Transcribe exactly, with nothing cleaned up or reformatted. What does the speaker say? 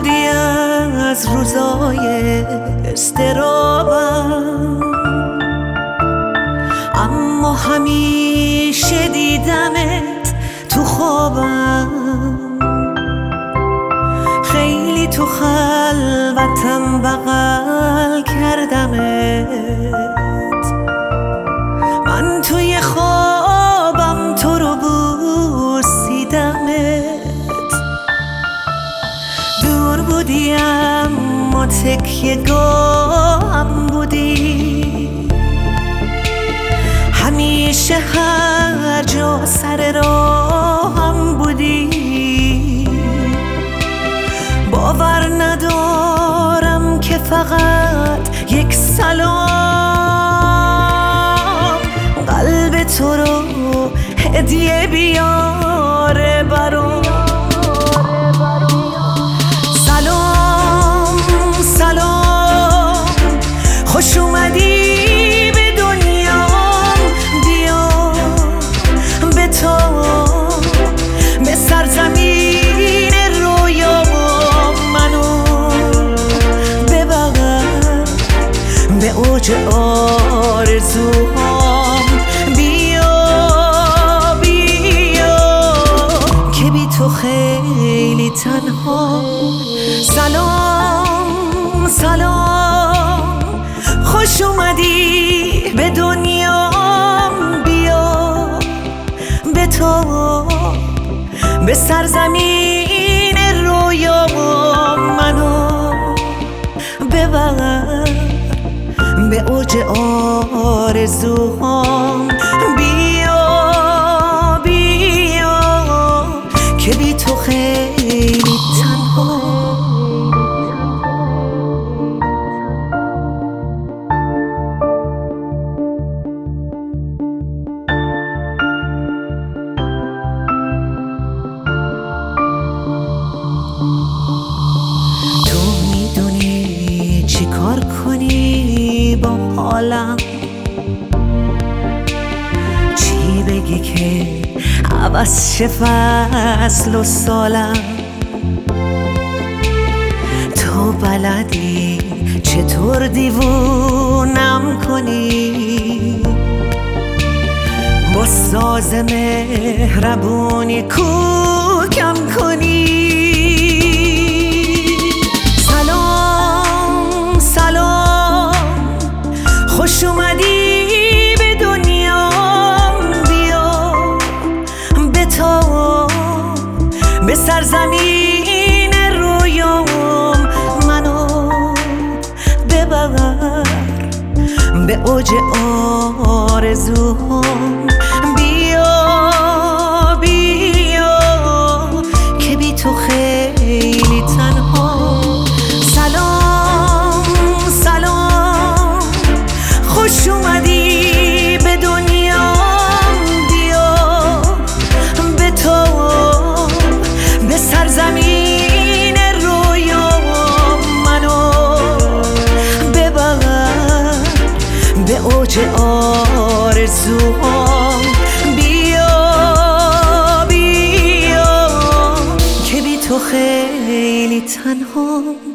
بودی از روزای استرابم، اما همیشه دیدمت تو خوابم. خیلی تو خلوتم بغل کردمت، من توی خوابم تو رو بوسیدمت. دور بودی اما تکیه گاهم بودی، همیشه هر جا سر راهم بودی. باور ندارم که فقط یک سلام قلب تو رو هدیه بیاره برام. سلام سلام، خوش اومدی به دنیام، بیا به تو به سرزمین رویام، منو ببر به اوج آرزوهام. بیا بیا که بی تو خیلی تنها. سلام سلام، خوش اومدی به دنیام، بیا به تو به سرزمین رویام، منو ببر به اوج آرزوهام. بیا بیا که بی تو خیلی تنها. تو میدونی چی کار کنی با حالم، چی بگی که عوض شه فصل و سالم. تو بلدی چطور دیوونم کنی، با ساز مهربونی کوکم کنی. سلام سلام، خوش اومدی به دنیام، بیا به تو به سرزمین رویام، منو ببر به اوج آرزوهام. بیا بیا که بی تو خیلی تنها. سلام سلام، خوش اومدی به دنیام، بیا به تو به سرزمین رویام، منو ببر به اوج آرزوهام. بیا بیا که بی تو خیلی تنها.